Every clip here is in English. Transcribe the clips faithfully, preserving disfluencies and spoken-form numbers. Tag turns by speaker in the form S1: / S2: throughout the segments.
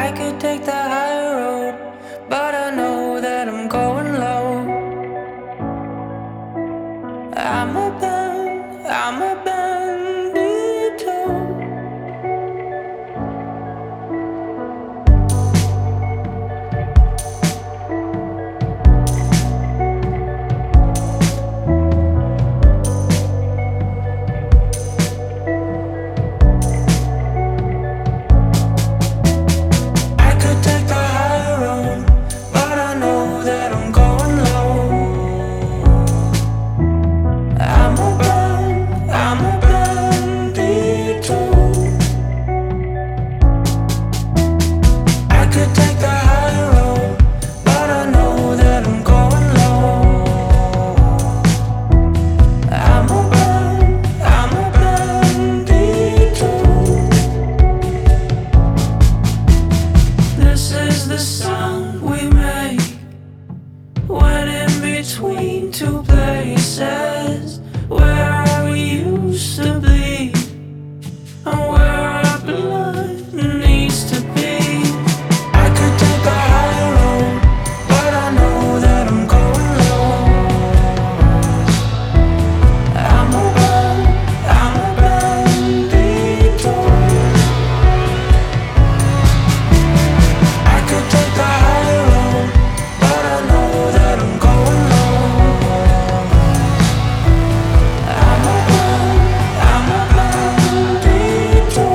S1: I could take the high road, but I know that I'm going low. I'm a band, I'm a bandito. I could take the high road, but I know that I'm going low. I'm a band, I'm a bandito. I could take the high road, but I know that I'm going low. I'm a band, I'm a bandito. This is the sound we make when in between two places where we used to be and where our blood needs to be. I could take the high road, but I know that I'm going low. I'm a band, I'm a bandito. I could take the high road, but I know that I'm going low. I'm a band, I'm a bandito.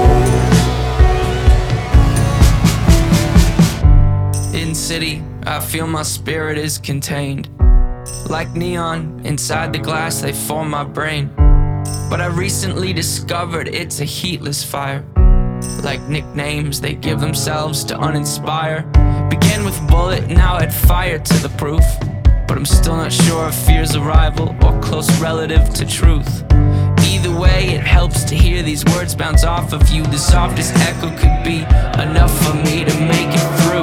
S1: In city, I feel my spirit is contained. Like neon, inside the glass they form my brain. But I recently discovered it's a heatless fire. Like nicknames they give themselves to uninspire. Began with bullet, now add fire to the proof. But I'm still not sure if fear's a rival or close relative to truth. Either way, it helps to hear these words bounce off of you. The softest echo could be enough for me to make it through.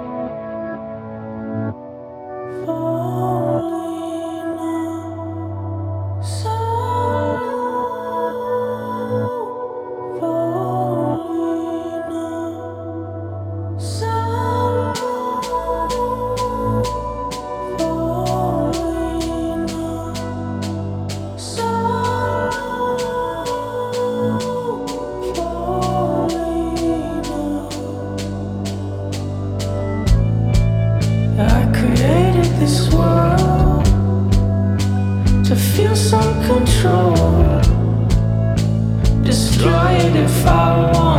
S1: I created this world to feel some control. Destroy it if I want.